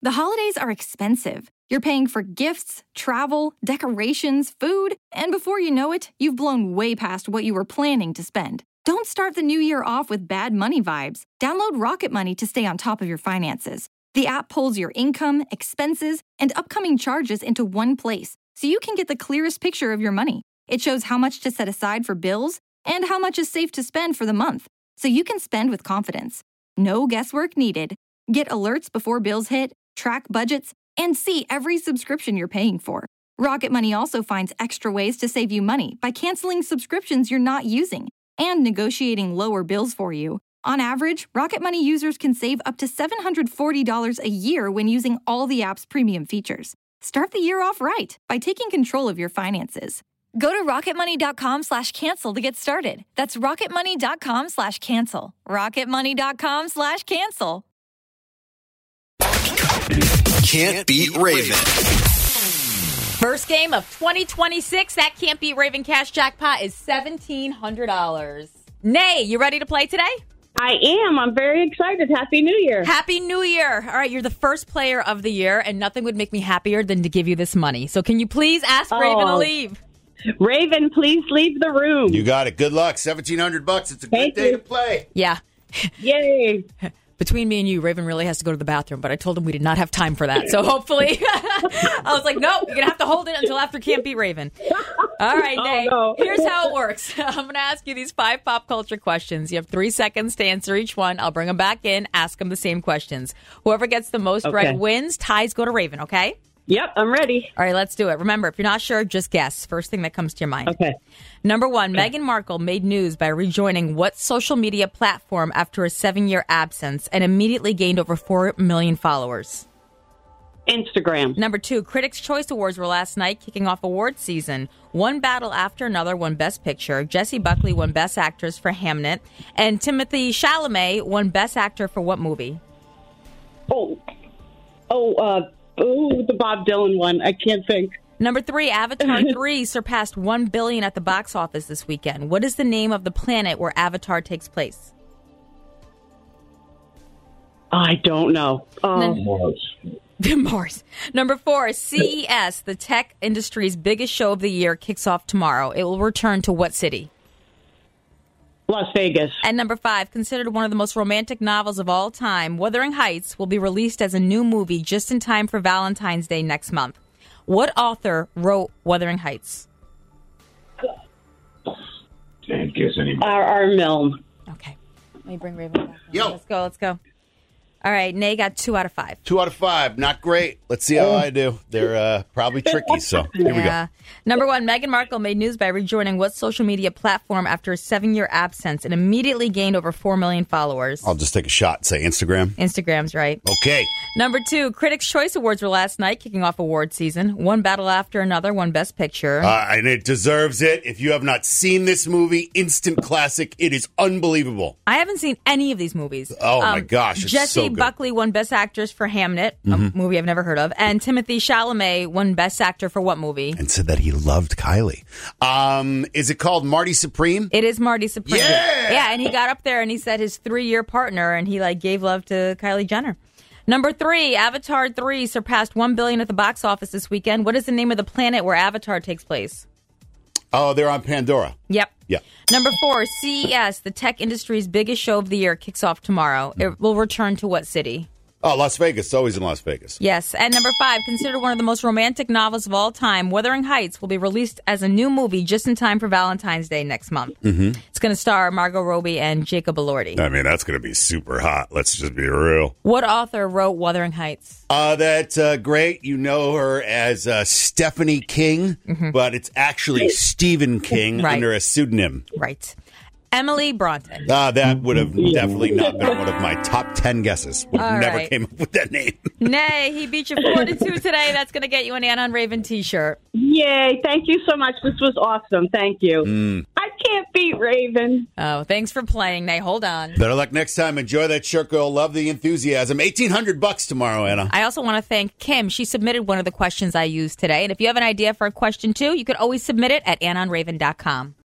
The holidays are expensive. You're paying for gifts, travel, decorations, food, and before you know it, you've blown way past what you were planning to spend. Don't start the new year off with bad money vibes. Download Rocket Money to stay on top of your finances. The app pulls your income, expenses, and upcoming charges into one place, so you can get the clearest picture of your money. It shows how much to set aside for bills and how much is safe to spend for the month, so you can spend with confidence. No guesswork needed. Get alerts before bills hit, track budgets, and see every subscription you're paying for. Rocket Money also finds extra ways to save you money by canceling subscriptions you're not using and negotiating lower bills for you. On average, Rocket Money users can save up to $740 a year when using all the app's premium features. Start the year off right by taking control of your finances. Go to rocketmoney.com/cancel to get started. That's rocketmoney.com/cancel. rocketmoney.com/cancel. Can't Beat Raven. First game of 2026. That Can't Beat Raven cash jackpot is $1,700. Nay, you ready to play today? I am. I'm very excited. Happy New Year. Happy New Year. All right, you're the first player of the year, and nothing would make me happier than to give you this money. So can you please ask Raven to leave? Raven, please leave the room. You got it. Good luck. $1,700. It's a good day to play. Yeah. Yay. Between me and you, Raven really has to go to the bathroom, but I told him we did not have time for that. So hopefully, I was like, nope, you're going to have to hold it until after Can't Beat Raven. All right, Nate, Here's how it works. I'm going to ask you these 5 pop culture questions. You have 3 seconds to answer each one. I'll bring them back in, ask them the same questions. Whoever gets the most right wins. Ties go to Raven, okay? Yep, I'm ready. All right, let's do it. Remember, if you're not sure, just guess. First thing that comes to your mind. Okay. Number 1, Meghan Markle made news by rejoining what social media platform after a 7-year absence and immediately gained over 4 million followers? Instagram. Number 2, Critics' Choice Awards were last night, kicking off awards season. One battle after another won Best Picture. Jessie Buckley won Best Actress for Hamnet. And Timothée Chalamet won Best Actor for what movie? The Bob Dylan one. I can't think. Number 3, Avatar 3 surpassed $1 billion at the box office this weekend. What is the name of the planet where Avatar takes place? I don't know. Mars. Number 4, CES, the tech industry's biggest show of the year, kicks off tomorrow. It will return to what city? Las Vegas. And number 5, considered one of the most romantic novels of all time, Wuthering Heights will be released as a new movie just in time for Valentine's Day next month. What author wrote Wuthering Heights? Can't guess anymore. R. Milne. Okay. Let me bring Raven back. Yo. Let's go. All right, Nay got 2 out of 5. 2 out of 5. Not great. Let's see how I do. They're probably tricky, so here we go. Number 1, Meghan Markle made news by rejoining what social media platform after a 7-year absence and immediately gained over 4 million followers? I'll just take a shot and say Instagram. Instagram's right. Okay. Number 2, Critics' Choice Awards were last night, kicking off award season. One battle after another won Best Picture. And it deserves it. If you have not seen this movie, instant classic. It is unbelievable. I haven't seen any of these movies. Oh, my gosh. It's Jessie so good. Buckley won Best Actress for Hamnet, a movie I've never heard of. And Timothée Chalamet won Best Actor for what movie? And said that he loved Kylie. Is it called Marty Supreme? It is Marty Supreme. Yeah! And he got up there and he said his 3-year partner, and he gave love to Kylie Jenner. Number 3, Avatar 3 surpassed $1 billion at the box office this weekend. What is the name of the planet where Avatar takes place? Oh, they're on Pandora. Yep. Yeah. Number 4, CES, the tech industry's biggest show of the year, kicks off tomorrow. It will return to what city? Oh, Las Vegas. It's always in Las Vegas. Yes. And number 5, considered one of the most romantic novels of all time, Wuthering Heights will be released as a new movie just in time for Valentine's Day next month. Mm-hmm. It's going to star Margot Robbie and Jacob Elordi. I mean, that's going to be super hot. Let's just be real. What author wrote Wuthering Heights? That's great. You know her as Stephanie King, but it's actually Stephen King under a pseudonym. Right. Emily Bronte. That would have definitely not been one of my top 10 guesses. Would have never came up with that name. Nay, he beat you 4-2 today. That's going to get you an Ann on Raven t-shirt. Yay. Thank you so much. This was awesome. Thank you. I can't beat Raven. Oh, thanks for playing, Nay. Hold on. Better luck next time. Enjoy that shirt, girl. Love the enthusiasm. $1,800 tomorrow, Anna. I also want to thank Kim. She submitted one of the questions I used today. And if you have an idea for a question, too, you could always submit it at AnnOnRaven.com.